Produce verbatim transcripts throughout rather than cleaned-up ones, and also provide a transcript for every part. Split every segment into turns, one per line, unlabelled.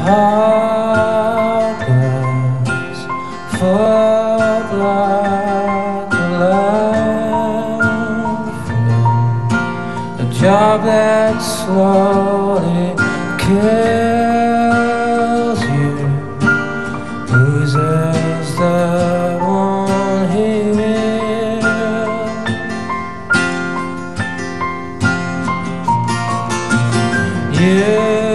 heartless, full like a landfill, a job that slowly kills you. Whose is the one here? You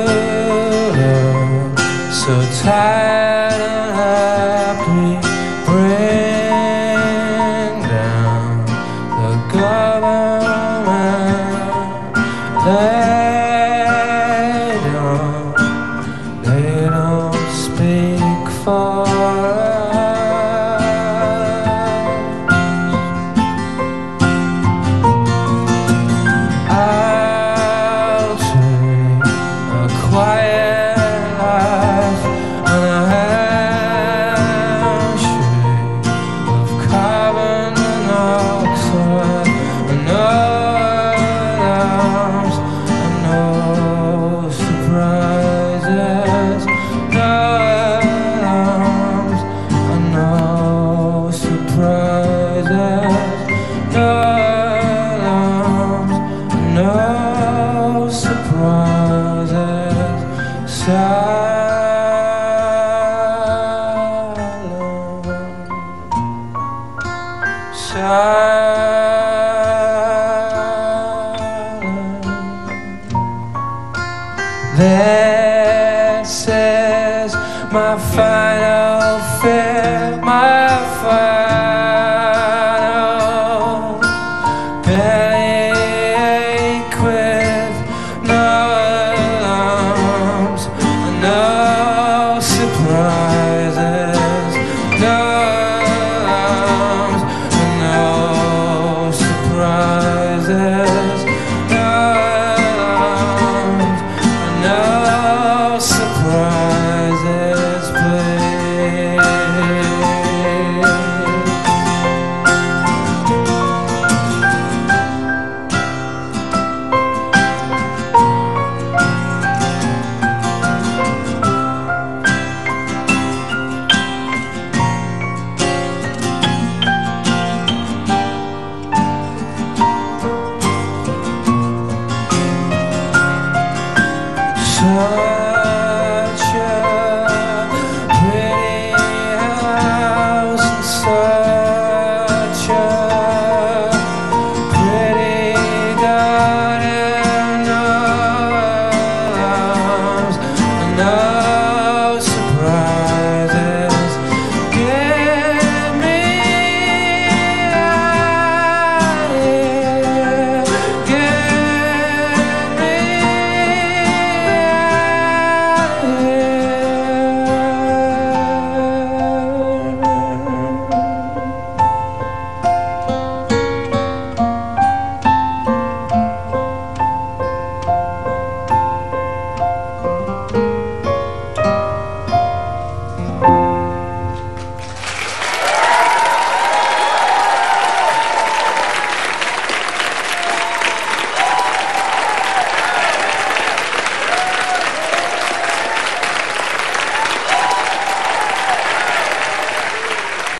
look so tired and happy. Bring down the government. They don't, they don't speak for quiet life on a handshake of carbon monoxide, and no alarms and no surprises, no alarms and no surprises, no alarms and no surprises. Silent, silent. This is my final fear, my final